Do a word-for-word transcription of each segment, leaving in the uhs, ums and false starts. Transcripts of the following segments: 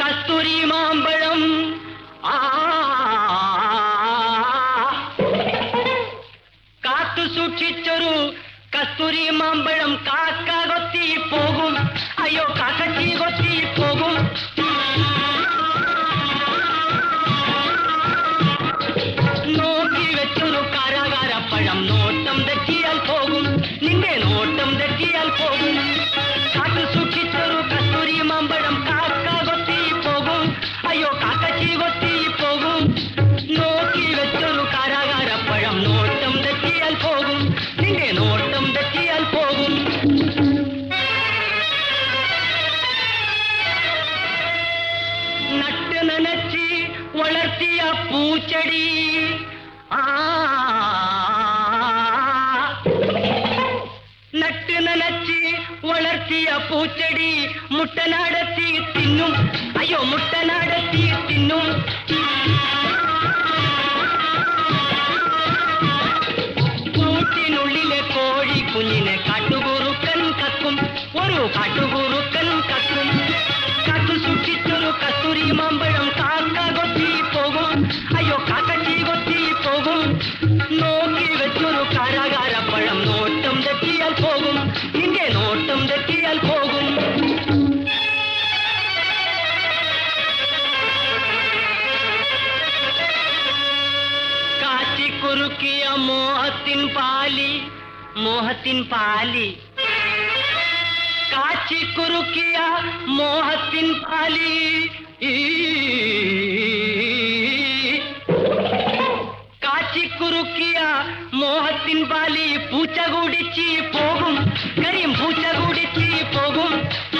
കസ്തൂരി മാമ്പഴം ആ കാത്തു സൂക്ഷിച്ചൊരു കസ്തൂരി മാമ്പഴം കാക്ക കൊത്തി പോകും, അയ്യോ കാക്കച്ചി കൊത്തി പോകും. നോക്കി വെച്ചൊരു കാരാകാരപ്പഴം നോട്ടം തെറ്റിയാൽ പോകും, നിന്റെ നോട്ടം തെറ്റിയാൽ പോകും. കാത്തു സൂക്ഷിച്ചൊരു കസ്തൂരി മാമ്പഴം കാക്ക കൊത്തി പോകും, അയ്യോ കാക്കച്ചി കൊത്തി പോകും. നോക്കി വെച്ചൊരു കാരാകാരപ്പഴം നോട്ടം തെറ്റിയാൽ പോകും, നിന്റെ നോട്ടം തെറ്റിയാൽ പോകും. നട്ട് നനച്ച് വളർത്തിയ പൂച്ചെടി ആ നട്ട് നനച്ച് വളർത്തിയ പൂച്ചെടി മുട്ടനാടത്തി തിന്നും, അയ്യോ മുട്ടനാടത്തി തിന്നും. കൂട്ടിനുള്ളിലെ കോഴി കുഞ്ഞിനെ കാട്ടുകുറുക്കൻ കക്കും, ഒരു കാട്ടുകുറുക്കൻ കക്കും. കാത്തു സൂക്ഷിച്ചൊരു കസ്തൂരി മാമ്പഴം കാക്ക കൊത്തി പോകും, അയ്യോ കാക്കച്ചി കൊത്തി പോകും. നോക്കി വെച്ചൊരു കാരാകാരപ്പഴം നോട്ടം തെറ്റിയാൽ പോകും, നിന്റെ നോട്ടം തെറ്റിയാൽ പോകും. കാച്ചിക്കുറുക്കിയ മോഹത്തിൻ പാലി, മോഹത്തിൻ പാലി കാച്ചിക്കുറുക്കിയ മോഹത്തിൻ പാലി കാച്ചിക്കുറുക്കിയ മോഹത്തിൻ പാലി പൂച്ച കുടിച്ച് പോകും, കരിയും പൂച്ച കുടിച്ച് പോകും.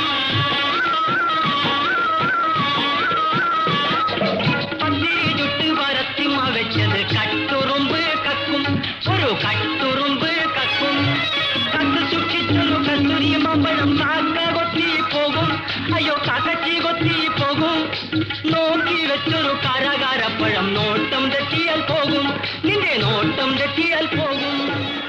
പത്തിരി ചുട്ട് വരത്തിമ വെച്ചത് കട്ടുറുമ്പ് കക്കും, ഒരു കട്ടുറുമ്പ് കക്കും. കത്ത് സൂക്ഷിച്ചൊരു കസ്തൂരി മാമ്പഴം കാക്ക കൊത്തി പോകും, അയ്യോ കാക്കച്ചി കൊത്തി പോകും. നോക്കി വെച്ചൊരു കാരാകാരപ്പഴം നോട്ടം തെറ്റിയാൽ പോകും, നിന്റെ നോട്ടം തെറ്റിയാൽ പോകും.